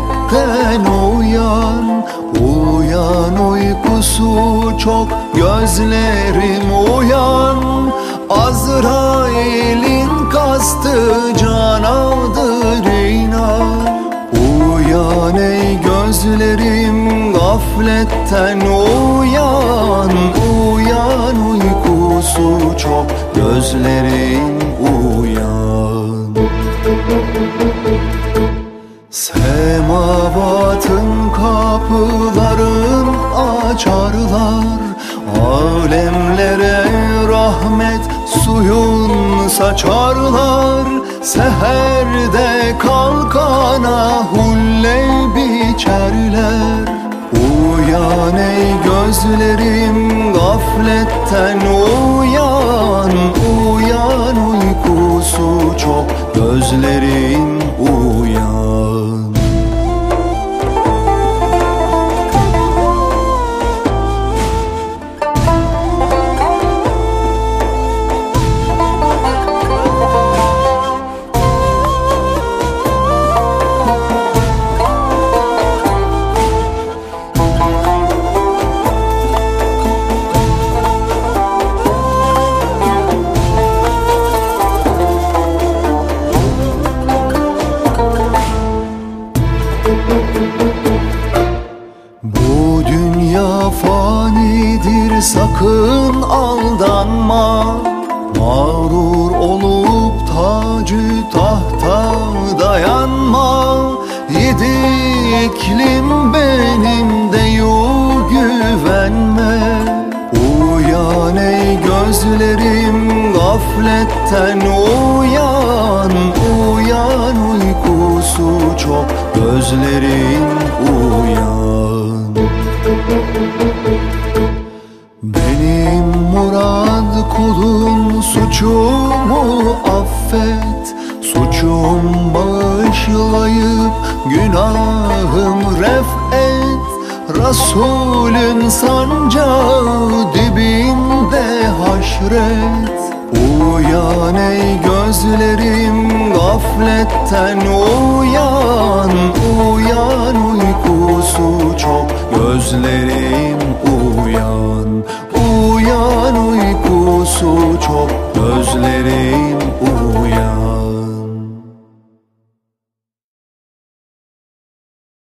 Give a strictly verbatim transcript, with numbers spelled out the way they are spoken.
gafletten uyan. Uyan uykusu çok gözlerim uyan. Azrail'in kastı canadır inan. Uyan ey gözlerim gafletten uyan. Uyan uykusu çok gözlerim uyan. Semavatın kapıların açarlar. Alemlere rahmet suyun saçarlar. Seherde kalkana hulle biçerler. Uyan ey gözlerim gafletten uyan. Uyan uykusu çok gözlerin uyan. Bu dünya fanidir, sakın aldanma. Mağrur olup tacı tahta dayanma. Yedi iklim benim deyu güvenme. Uyan ey gözlerim gafletten uyan. Uyan uykusu çok gözlerin uyan. Benim murad kulun suçumu affet. Suçum bağışlayıp günahım ref et. Resulün sancağı dibinde haşret. Uyan ey gözlerim gafletten uyan. Uyan uykusu çok gözlerin